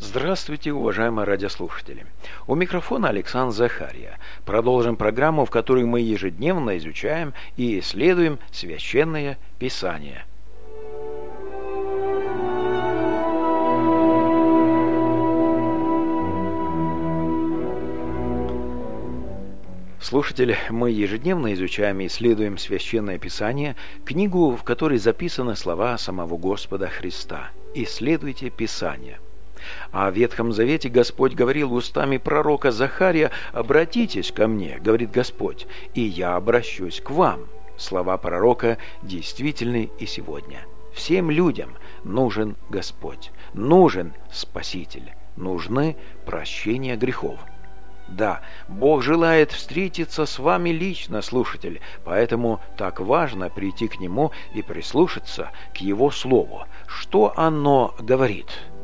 Здравствуйте, уважаемые радиослушатели. У микрофона Александр Захария. Продолжим программу, в которой мы ежедневно изучаем и исследуем Священное Писание. Слушатели, мы ежедневно изучаем и исследуем Священное Писание, книгу, в которой записаны слова самого Господа Христа. «Исследуйте Писание». А в Ветхом Завете Господь говорил устами пророка Захария: «Обратитесь ко мне, — говорит Господь, — и я обращусь к вам». Слова пророка действительны и сегодня. Всем людям нужен Господь, нужен Спаситель, нужны прощения грехов. Да, Бог желает встретиться с вами лично, слушатель, поэтому так важно прийти к Нему и прислушаться к Его Слову. Что оно говорит?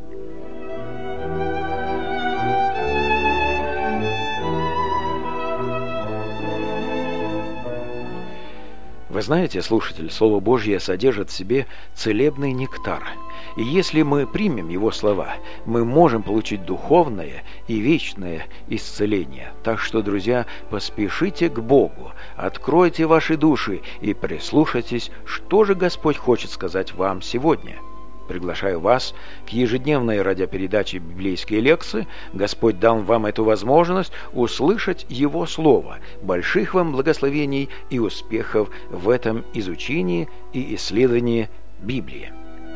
Вы знаете, слушатель, Слово Божье содержит в себе целебный нектар. И если мы примем его слова, мы можем получить духовное и вечное исцеление. Так что, друзья, поспешите к Богу, откройте ваши души и прислушайтесь, что же Господь хочет сказать вам сегодня. Приглашаю вас к ежедневной радиопередаче «Библейские лекции». Господь дал вам эту возможность услышать Его Слово. Больших вам благословений и успехов в этом изучении и исследовании Библии.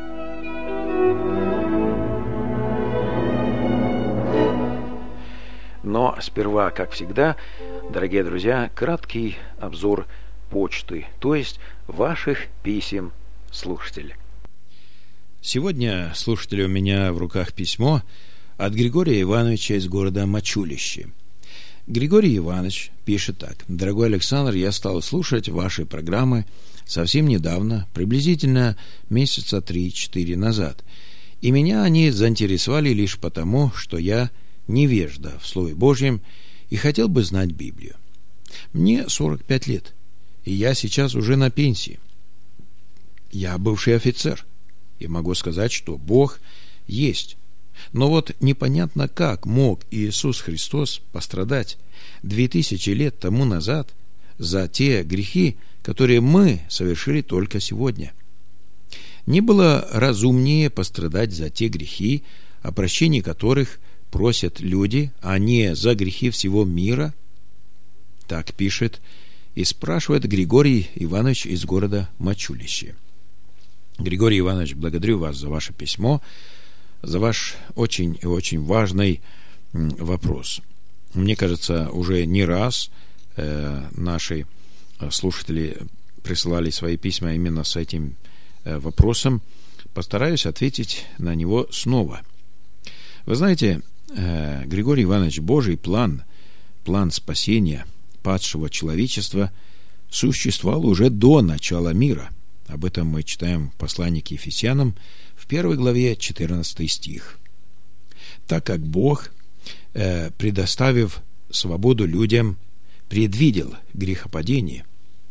Но сперва, как всегда, дорогие друзья, краткий обзор почты, то есть ваших писем, слушатель. Сегодня, слушатели, у меня в руках письмо от Григория Ивановича из города Мачулище. Григорий Иванович пишет так: «Дорогой Александр, я стал слушать ваши программы совсем недавно, приблизительно месяца 3-4 назад, и меня они заинтересовали лишь потому, что я невежда в Слове Божьем и хотел бы знать Библию. Мне 45 лет, и я сейчас уже на пенсии. Я бывший офицер. И могу сказать, что Бог есть. Но вот непонятно, как мог Иисус Христос пострадать 2000 лет тому назад за те грехи, которые мы совершили только сегодня. Не было разумнее пострадать за те грехи, о прощении которых просят люди, а не за грехи всего мира?» Так пишет и спрашивает Григорий Иванович из города Мачулище. Григорий Иванович, благодарю вас за ваше письмо, за ваш очень и очень важный вопрос. Мне кажется, уже не раз наши слушатели присылали свои письма именно с этим вопросом. Постараюсь ответить на него снова. Вы знаете, Григорий Иванович, Божий план спасения падшего человечества существовал уже до начала мира. Об этом мы читаем в послании к Ефесянам в 1 главе 14 стих. Так как Бог, предоставив свободу людям, предвидел грехопадение,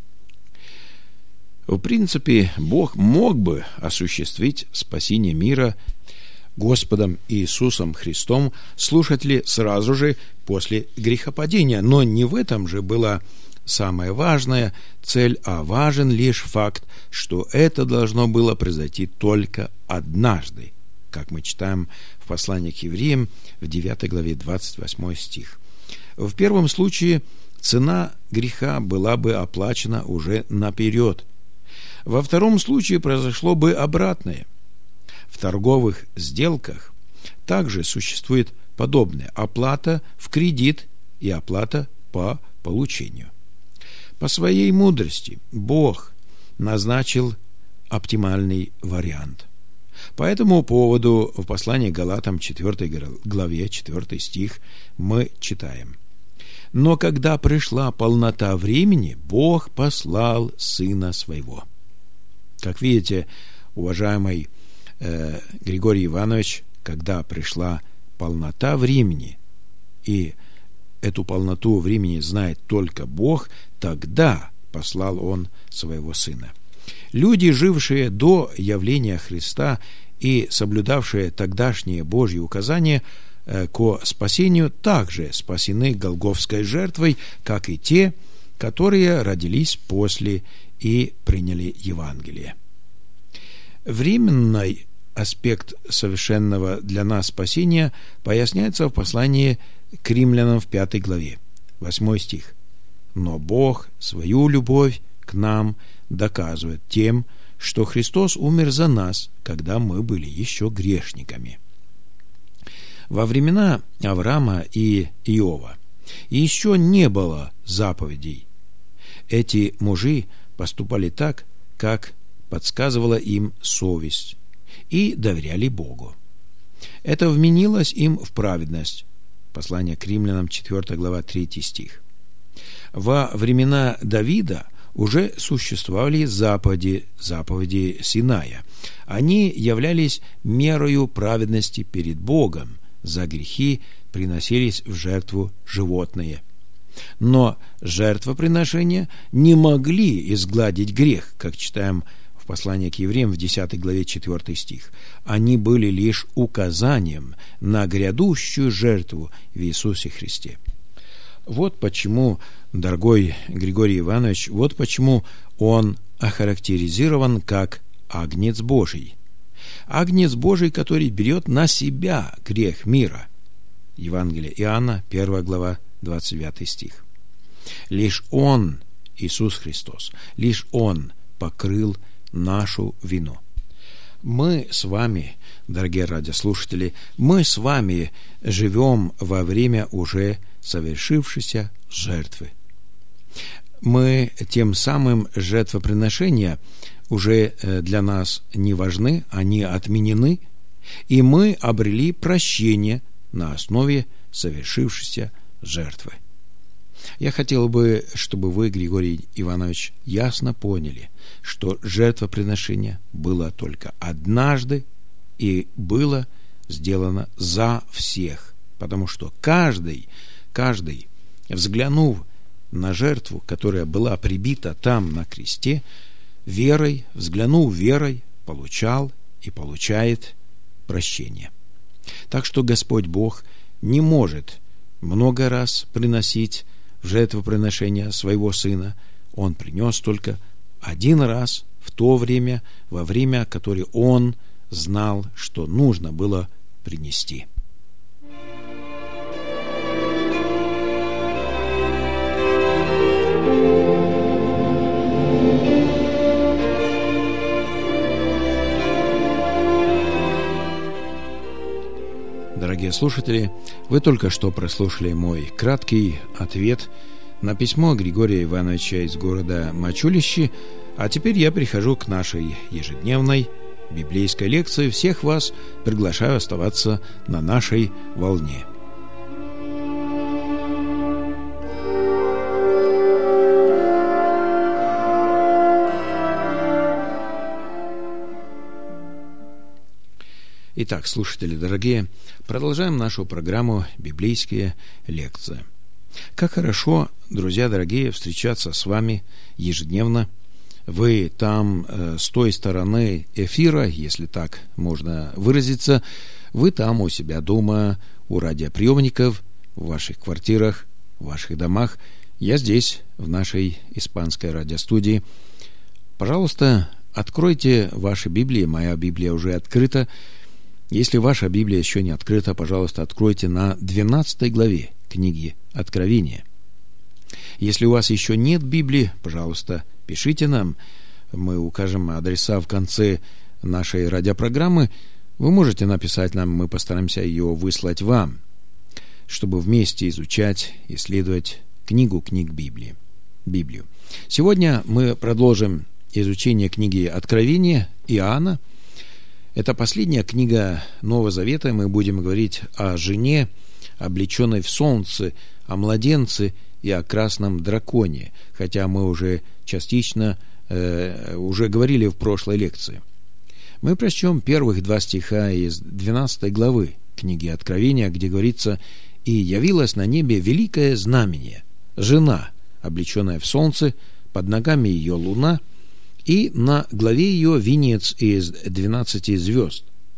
в принципе, Бог мог бы осуществить спасение мира Господом Иисусом Христом, слушатели, сразу же после грехопадения. Но не в этом же была самая важная цель, а важен лишь факт, что это должно было произойти только однажды, как мы читаем в послании к евреям в 9 главе 28 стих. В первом случае цена греха была бы оплачена уже наперед. Во втором случае произошло бы обратное. В торговых сделках также существует подобное: оплата в кредит и оплата по получению. По своей мудрости Бог назначил оптимальный вариант. По этому поводу в послании к Галатам 4 главе 4 стих мы читаем: «Но когда пришла полнота времени, Бог послал Сына Своего». Как видите, уважаемый Григорий Иванович, когда пришла полнота времени, и эту полноту времени знает только Бог, тогда послал Он Своего Сына. Люди, жившие до явления Христа, и соблюдавшие тогдашние Божьи указания ко спасению, также спасены Голгофской жертвой, как и те, которые родились после и приняли Евангелие. Временный аспект совершенного для нас спасения поясняется в послании к римлянам в 5 главе, 8 стих. «Но Бог свою любовь к нам доказывает тем, что Христос умер за нас, когда мы были еще грешниками». Во времена Авраама и Иова еще не было заповедей. Эти мужи поступали так, как подсказывала им совесть, и доверяли Богу. Это вменилось им в праведность. Послание к римлянам, 4 глава, 3 стих. Во времена Давида уже существовали заповеди Синая. Они являлись мерою праведности перед Богом. За грехи приносились в жертву животные. Но жертвоприношения не могли изгладить грех, как читаем в послании к евреям в 10 главе 4 стих. Они были лишь указанием на грядущую жертву в Иисусе Христе. Вот почему, дорогой Григорий Иванович, вот почему он охарактеризован как Агнец Божий. Агнец Божий, который берет на себя грех мира. Евангелие Иоанна, 1 глава, 29 стих. Лишь Он, Иисус Христос, лишь Он покрыл нашу вину. Мы с вами, дорогие радиослушатели, мы с вами живем во время уже совершившейся жертвы. Мы тем самым жертвоприношения уже для нас не важны, они отменены, и мы обрели прощение на основе совершившейся жертвы. Я хотел бы, чтобы вы, Григорий Иванович, ясно поняли, что жертвоприношение было только однажды и было сделано за всех, потому что каждый, взглянув на жертву, которая была прибита там на кресте, взглянув верой, получал и получает прощение. Так что Господь Бог не может много раз приносить в жертвоприношение своего Сына. Он принес только один раз в то время, во время, которое Он знал, что нужно было принести. Дорогие слушатели, вы только что прослушали мой краткий ответ на письмо Григория Ивановича из города Мачулищи, а теперь я перехожу к нашей ежедневной библейской лекции. Всех вас приглашаю оставаться на нашей волне. Итак, слушатели дорогие, продолжаем нашу программу «Библейские лекции». Как хорошо, друзья дорогие, встречаться с вами ежедневно. Вы там с той стороны эфира, если так можно выразиться, вы там у себя дома, у радиоприемников, в ваших квартирах, в ваших домах. Я здесь, в нашей испанской радиостудии. Пожалуйста, откройте ваши Библии, моя Библия уже открыта. Если ваша Библия еще не открыта, пожалуйста, откройте на 12 главе книги Откровения. Если у вас еще нет Библии, пожалуйста, пишите нам. Мы укажем адреса в конце нашей радиопрограммы. Вы можете написать нам, мы постараемся ее выслать вам, чтобы вместе изучать, исследовать книгу книг Библию. Сегодня мы продолжим изучение книги Откровения Иоанна. Это последняя книга Нового Завета. Мы будем говорить о жене, облеченной в солнце, о младенце и о красном драконе, хотя мы уже частично уже говорили в прошлой лекции. Мы прочтем первых 2 стиха из 12 главы книги Откровения, где говорится: «И явилось на небе великое знамение, жена, облеченная в солнце, под ногами ее луна, и на главе ее венец из 12 звезд.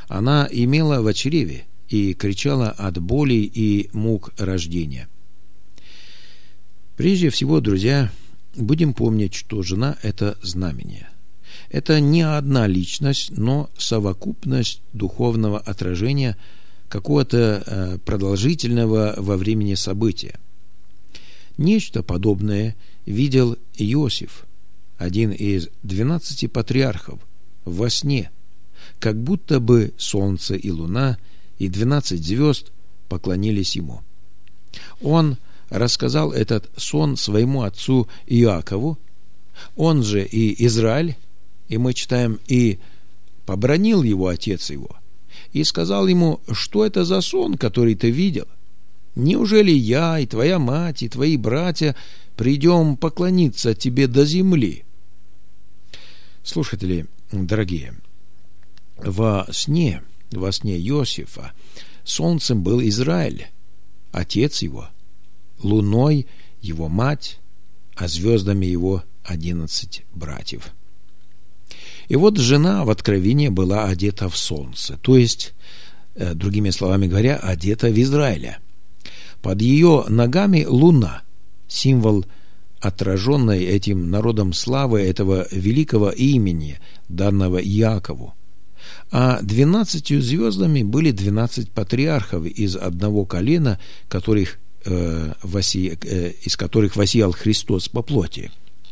Она имела в чреве и кричала от боли и мук рождения. Прежде всего, друзья, будем помнить, что жена – это знамение. Это не одна личность, но совокупность духовного отражения какого-то продолжительного во времени события. Нечто подобное видел Иосиф, один из 12 патриархов, во сне, как будто бы солнце и луна и 12 звезд поклонились ему. Он рассказал этот сон своему отцу Иакову, он же и Израиль, и мы читаем, и побранил его отец его, и сказал ему: что это за сон, который ты видел? Неужели я и твоя мать, и твои братья придем поклониться тебе до земли? Слушатели дорогие, во сне Иосифа солнцем был Израиль, отец его, луной его мать, а звездами его 11 братьев. И вот жена в Откровении была одета в солнце, то есть, другими словами говоря, одета в Израиля. Под ее ногами луна, символ отраженной этим народом славы этого великого имени, данного Иакову. А 12 звездами были 12 патриархов из одного колена, из которых воссиял Христос по плоти.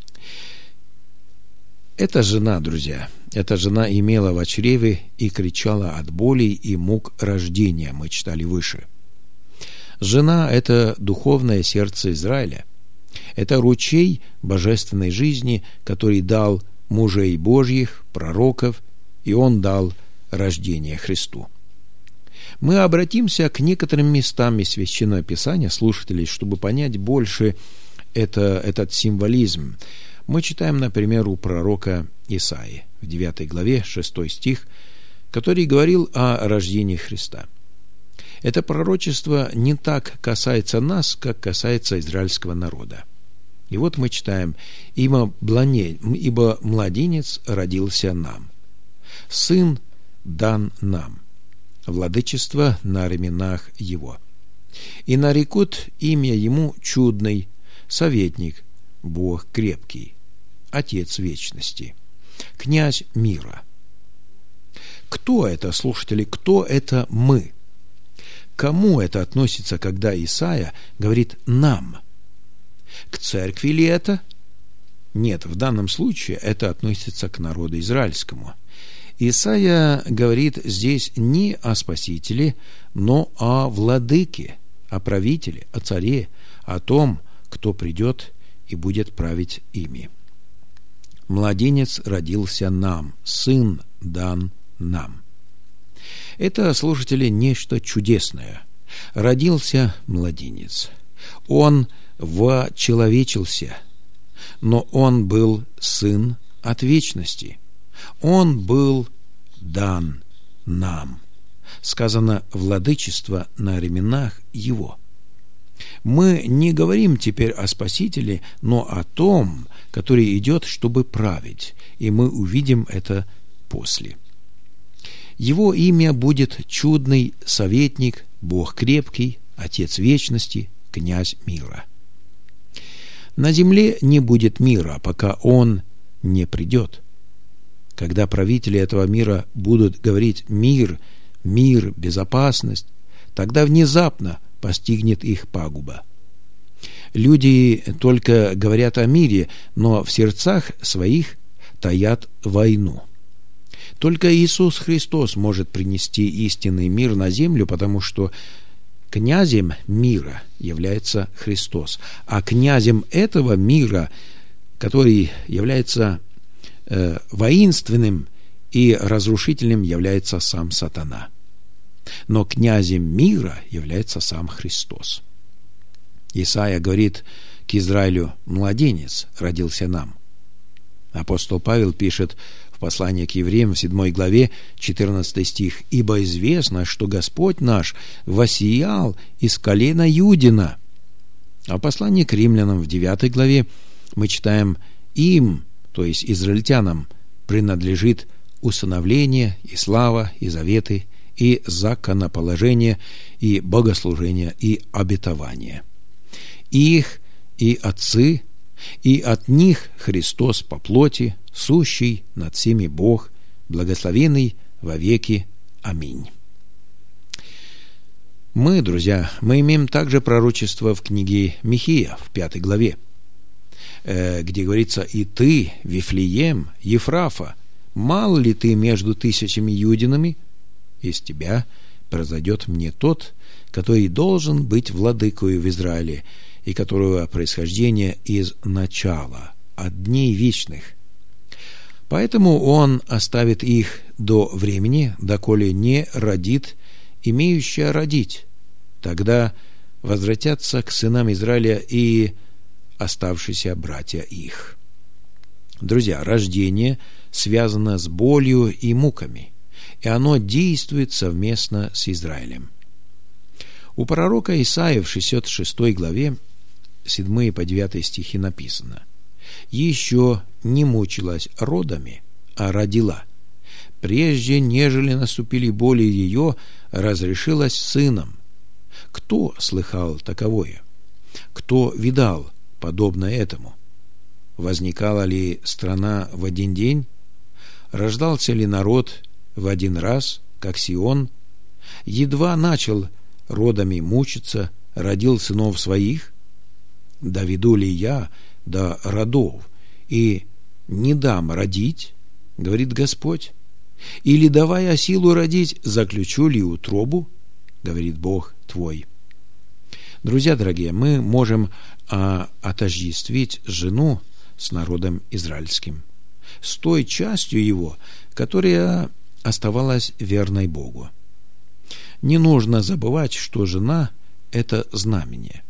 Эта жена, друзья, эта жена имела в чреве и кричала от боли и мук рождения, мы читали выше. Жена – это духовное сердце Израиля. Это ручей божественной жизни, который дал мужей Божьих, пророков, и он дал рождение Христу. Мы обратимся к некоторым местам из Священного Писания, слушателей, чтобы понять больше этот символизм. Мы читаем, например, у пророка Исаии в 9 главе 6 стих, который говорил о рождении Христа. Это пророчество не так касается нас, как касается израильского народа. И вот мы читаем: «Ибо младенец родился нам, сын дан нам, владычество на ременах его. И нарекут имя ему чудный, советник, Бог крепкий, Отец вечности, князь мира». Кто это, слушатели, кто это мы? Кому это относится, когда Исаия говорит «нам»? К церкви ли это? Нет, в данном случае это относится к народу израильскому. Исаия говорит здесь не о Спасителе, но о владыке, о правителе, о царе, о том, кто придет и будет править ими. Младенец родился нам, сын дан нам. Это, слушатели, нечто чудесное. Родился младенец. Он вочеловечился, но он был сын от вечности. Он был дан нам. Сказано: владычество на ременах его. Мы не говорим теперь о Спасителе, но о том, который идет, чтобы править, и мы увидим это после. Его имя будет чудный советник, Бог крепкий, Отец вечности, князь мира. На земле не будет мира, пока он не придет. Когда правители этого мира будут говорить «мир», «мир», «безопасность», тогда внезапно постигнет их пагуба. Люди только говорят о мире, но в сердцах своих таят войну. Только Иисус Христос может принести истинный мир на землю, потому что князем мира является Христос. А князем этого мира, который является воинственным и разрушительным, является сам сатана. Но князем мира является сам Христос. Исаия говорит к Израилю: «Младенец родился нам». Апостол Павел пишет в послании к евреям в 7 главе 14 стих: «Ибо известно, что Господь наш воссиял из колена Юдина». А в послании к римлянам в 9 главе мы читаем: «Им», то есть израильтянам, принадлежит усыновление, и слава, и заветы, и законоположение, и богослужение, и обетование. Их и отцы, и от них Христос по плоти, сущий над всеми Бог, благословенный во веки. Аминь. Мы, друзья, имеем также пророчество в книге Михея, в 5 главе, где говорится: «И ты, Вифлеем, Ефрафа, мал ли ты между 1000 юдинами? Из тебя произойдет мне тот, который должен быть владыкою в Израиле, и которого происхождение из начала, от дней вечных. Поэтому он оставит их до времени, доколе не родит имеющая родить. Тогда возвратятся к сынам Израиля и оставшиеся братья их». Друзья, рождение связано с болью и муками, и оно действует совместно с Израилем. У пророка Исаии в 66 главе 7 по 9 стихи написано: «Еще не мучилась родами, а родила. Прежде, нежели наступили боли ее, разрешилась сыном. Кто слыхал таковое? Кто видал подобное этому? Возникала ли страна в один день? Рождался ли народ в один раз, как Сион? Едва начал родами мучиться, родил сынов своих? Доведу ли я до родов и не дам родить, говорит Господь? Или, давая силу родить, заключу ли утробу, говорит Бог твой?» Друзья дорогие, мы можем отождествить жену с народом израильским, с той частью его, которая оставалась верной Богу. Не нужно забывать, что жена – это знамение.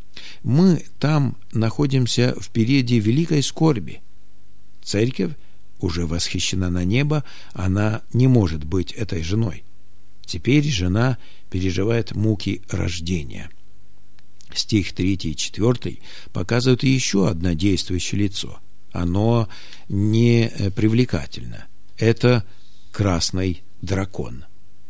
Мы там находимся в периоде великой скорби. Церковь уже восхищена на небо, она не может быть этой женой. Теперь жена переживает муки рождения. Стих 3 и 4 показывают еще одно действующее лицо. Оно не привлекательно. Это красный дракон.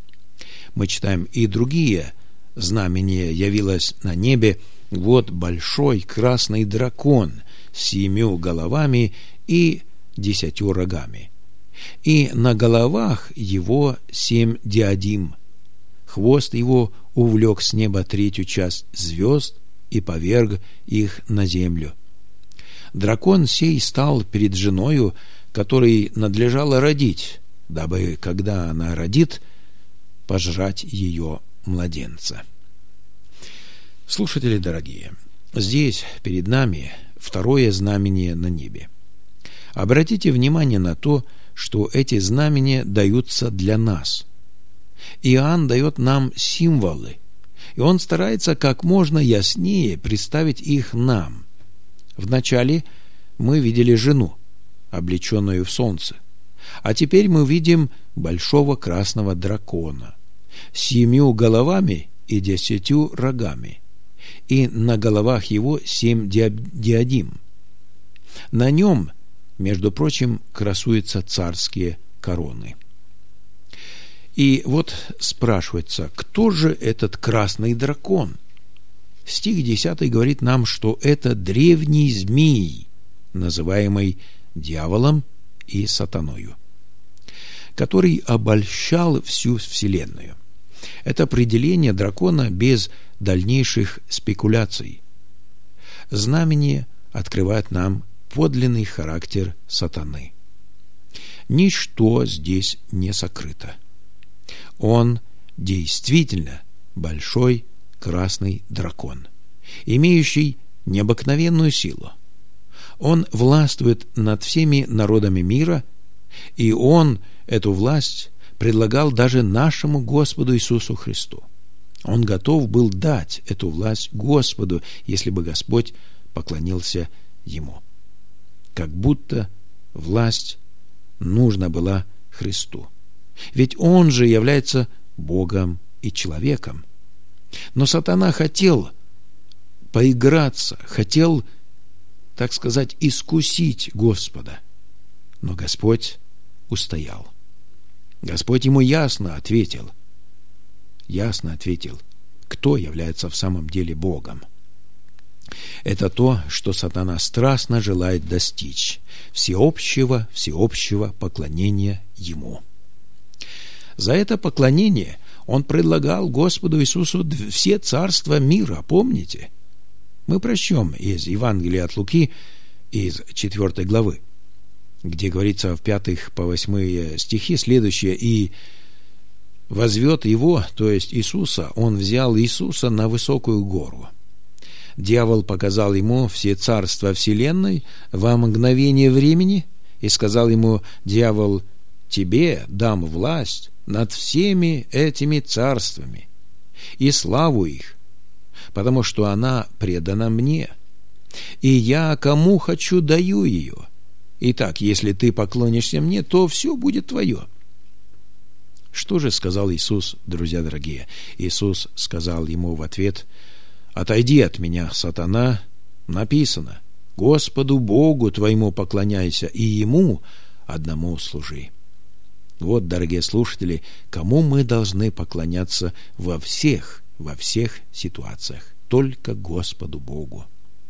Мы читаем: «И другие знамения явилось на небе, вот большой красный дракон с 7 головами и 10 рогами, и на головах его 7 диадим. Хвост его увлек с неба 3 часть звезд и поверг их на землю. Дракон сей стал перед женою, которой надлежало родить, дабы, когда она родит, пожрать ее младенца». Слушатели дорогие, здесь перед нами второе знамение на небе. Обратите внимание на то, что эти знамения даются для нас. Иоанн дает нам символы, и он старается как можно яснее представить их нам. Вначале мы видели жену, облеченную в солнце, а теперь мы видим большого красного дракона с 7 головами и 10 рогами, и на головах его 7 диадим. На нем, между прочим, красуются царские короны. И вот спрашивается, кто же этот красный дракон? Стих 10 говорит нам, что это древний змей, называемый дьяволом и сатаною, который обольщал всю вселенную. Это определение дракона без дальнейших спекуляций. Знамение открывает нам подлинный характер сатаны. Ничто здесь не сокрыто. Он действительно большой красный дракон, имеющий необыкновенную силу. Он властвует над всеми народами мира, и он эту власть предлагал даже нашему Господу Иисусу Христу. Он готов был дать эту власть Господу, если бы Господь поклонился Ему. Как будто власть нужна была Христу. Ведь Он же является Богом и человеком. Но сатана хотел поиграться, хотел, так сказать, искусить Господа. Но Господь устоял. Господь ему ясно ответил, кто является в самом деле Богом. Это то, что сатана страстно желает достичь: всеобщего поклонения ему. За это поклонение он предлагал Господу Иисусу все царства мира, помните? Мы прочтем из Евангелия от Луки, из 4 главы, где говорится в 5 по 8 стихи следующее: «И возвет его», то есть Иисуса, он взял Иисуса на высокую гору. Дьявол показал ему все царства вселенной во мгновение времени и сказал ему: «Дьявол, тебе дам власть над всеми этими царствами и славу их, потому что она предана мне, и я кому хочу даю ее. Итак, если ты поклонишься мне, то все будет твое». Что же сказал Иисус, друзья дорогие? Иисус сказал ему в ответ: «Отойди от меня, сатана, написано: Господу Богу твоему поклоняйся, и Ему одному служи». Вот, дорогие слушатели, кому мы должны поклоняться во всех ситуациях: только Господу Богу.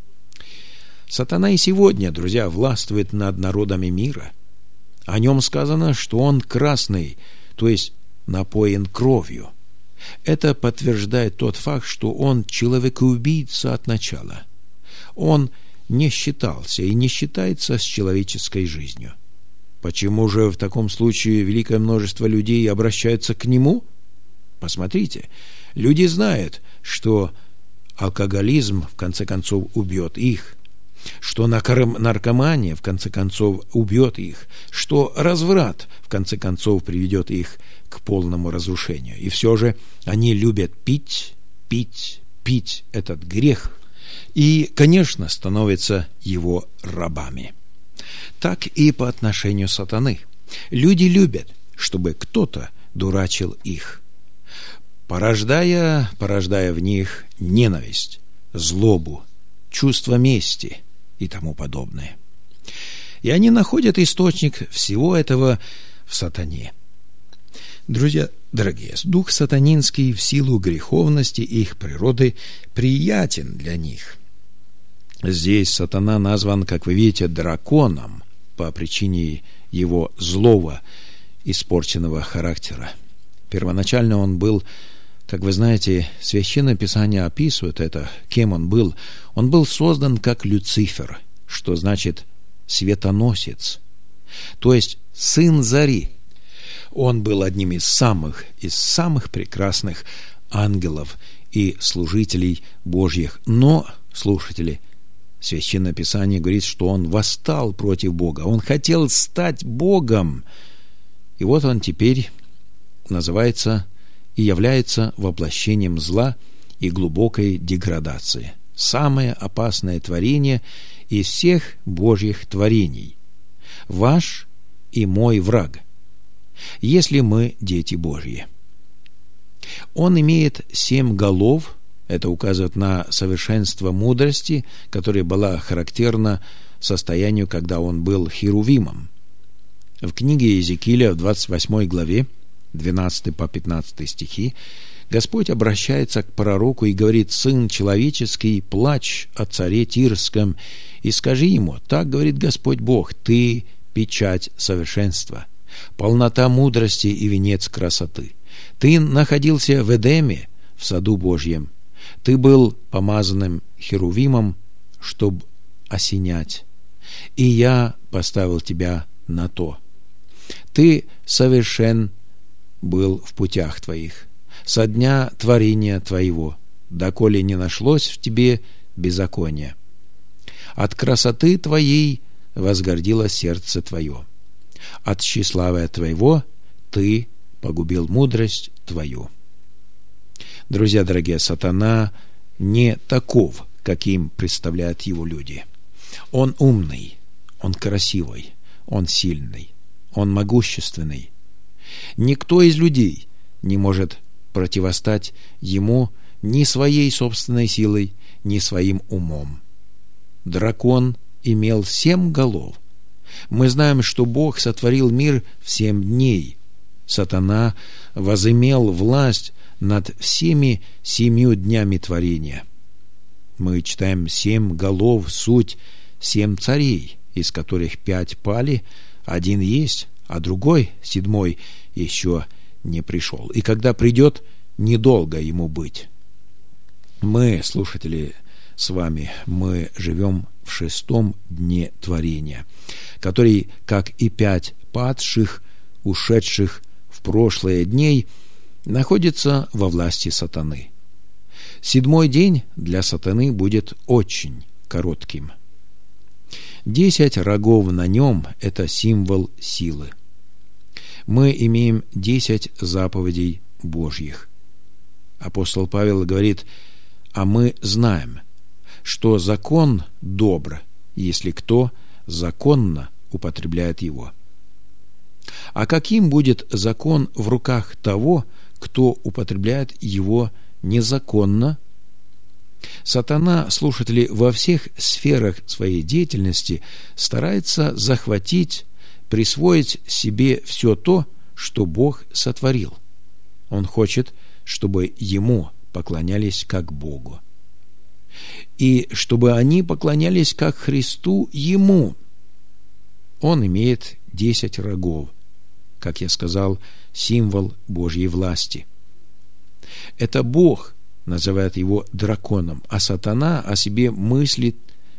Сатана и сегодня, друзья, властвует над народами мира. О нем сказано, что он красный, то есть напоен кровью. Это подтверждает тот факт, что он человекоубийца от начала. Он не считался и не считается с человеческой жизнью. Почему же в таком случае великое множество людей обращаются к нему? Посмотрите, люди знают, что алкоголизм в конце концов убьет их, что наркомания в конце концов убьет их, что разврат в конце концов приведет их к полному разрушению. И все же они любят пить этот грех и, конечно, становятся его рабами. Так и по отношению сатаны. Люди любят, чтобы кто-то дурачил их, порождая в них ненависть, злобу, чувство мести и тому подобное. И они находят источник всего этого в сатане. Друзья дорогие, дух сатанинский в силу греховности их природы приятен для них. Здесь сатана назван, как вы видите, драконом по причине его злого, испорченного характера. Первоначально он был, как вы знаете, Священное Писание описывает это, кем он был. Он был создан как Люцифер, что значит светоносец, то есть сын зари. Он был одним из самых прекрасных ангелов и служителей Божьих. Но, слушатели, Священное Писание говорит, что он восстал против Бога. Он хотел стать Богом. И вот он теперь называется и является воплощением зла и глубокой деградации. Самое опасное творение из всех Божьих творений. Ваш и мой враг, если мы дети Божьи. Он имеет 7 голов. Это указывает на совершенство мудрости, которая была характерна состоянию, когда он был херувимом. В книге Иезекииля в 28 главе 12 по 15 стихи Господь обращается к пророку и говорит: «Сын человеческий, плачь о царе Тирском, и скажи ему: так говорит Господь Бог, ты печать совершенства, полнота мудрости и венец красоты. Ты находился в Эдеме, в саду Божьем. Ты был помазанным херувимом, чтобы осенять, и я поставил тебя на то. Ты совершен был в путях твоих со дня творения твоего, доколе не нашлось в тебе беззакония. От красоты твоей возгордило сердце твое, от тщеславия твоего ты погубил мудрость твою». Друзья дорогие, сатана не таков, каким представляют его люди. Он умный, он красивый, он сильный, он могущественный. Никто из людей не может противостать ему ни своей собственной силой, ни своим умом. Дракон имел 7 голов. Мы знаем, что Бог сотворил мир в 7 дней, Сатана возымел власть над всеми 7 днями творения. Мы читаем 7 голов, суть 7 царей, из которых 5 пали, 1 есть, а другой, 7, еще не пришел. И когда придет, недолго ему быть. Мы, слушатели, с вами, мы живем в 6-м дне творения, который, как и 5 падших, ушедших в прошлые дней, находится во власти сатаны. 7-й день для сатаны будет очень коротким. 10 рогов на нем – это символ силы. Мы имеем 10 заповедей Божьих. Апостол Павел говорит: а мы знаем, что закон добр, если кто законно употребляет его. А каким будет закон в руках того, кто употребляет его незаконно? Сатана, слушатели, во всех сферах своей деятельности старается захватить, присвоить себе все то, что Бог сотворил. Он хочет, чтобы ему поклонялись как Богу, и чтобы они поклонялись как Христу ему. Он имеет 10 рогов, как я сказал, символ Божьей власти. Это Бог называет его драконом, а сатана о себе мыслит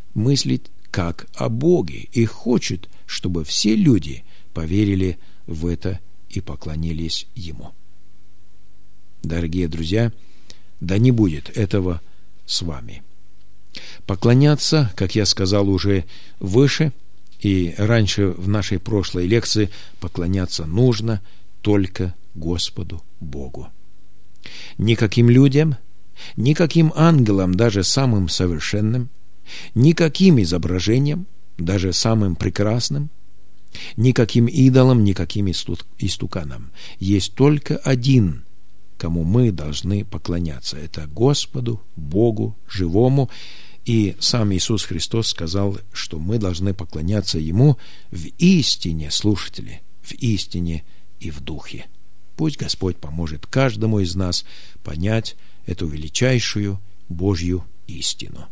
как о Боге и хочет, чтобы все люди поверили в это и поклонились ему. Дорогие друзья, да не будет этого с вами. Поклоняться, как я сказал уже выше, и раньше в нашей прошлой лекции, поклоняться нужно только Господу Богу. Никаким людям, никаким ангелам, даже самым совершенным, никаким изображениям, даже самым прекрасным, никаким идолам, никаким истуканам. Есть только один, кому мы должны поклоняться. Это Господу, Богу, живому. И сам Иисус Христос сказал, что мы должны поклоняться Ему в истине, слушатели, в истине и в духе. Пусть Господь поможет каждому из нас понять эту величайшую Божью истину.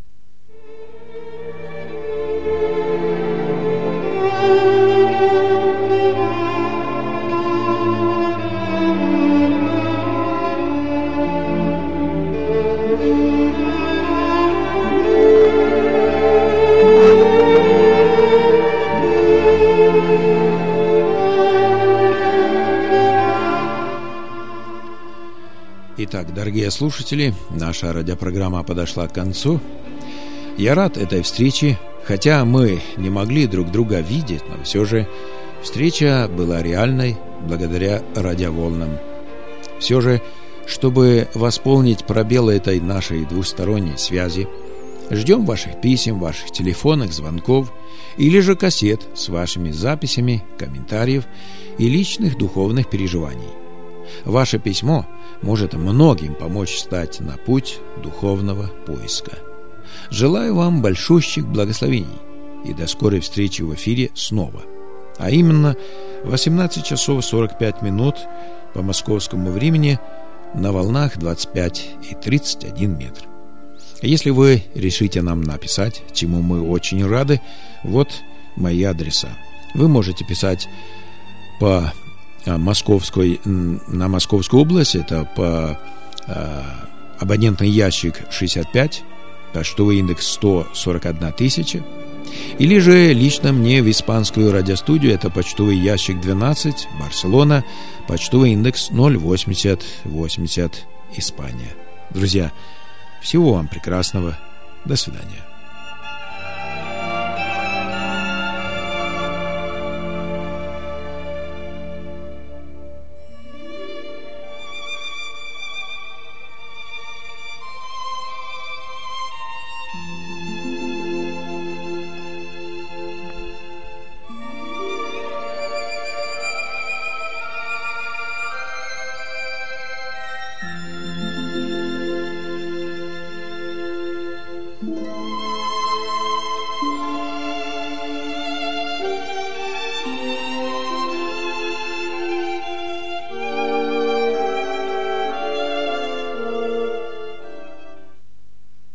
Итак, дорогие слушатели, наша радиопрограмма подошла к концу. Я рад этой встрече, хотя мы не могли друг друга видеть, но все же встреча была реальной благодаря радиоволнам. Все же, чтобы восполнить пробелы этой нашей двусторонней связи, ждем ваших писем, ваших телефонных звонков или же кассет с вашими записями, комментариев и личных духовных переживаний. Ваше письмо может многим помочь стать на путь духовного поиска. Желаю вам большущих благословений и до скорой встречи в эфире снова. А именно 18 часов 45 минут по московскому времени на волнах 25 и 31 метр. Если вы решите нам написать, чему мы очень рады, вот мои адреса. Вы можете писать по на Московскую область, это по абонентный ящик 65, почтовый индекс 141 тысяча, или же лично мне в испанскую радиостудию, это почтовый ящик 12, Барселона, почтовый индекс 08080, Испания. Друзья, всего вам прекрасного, до свидания.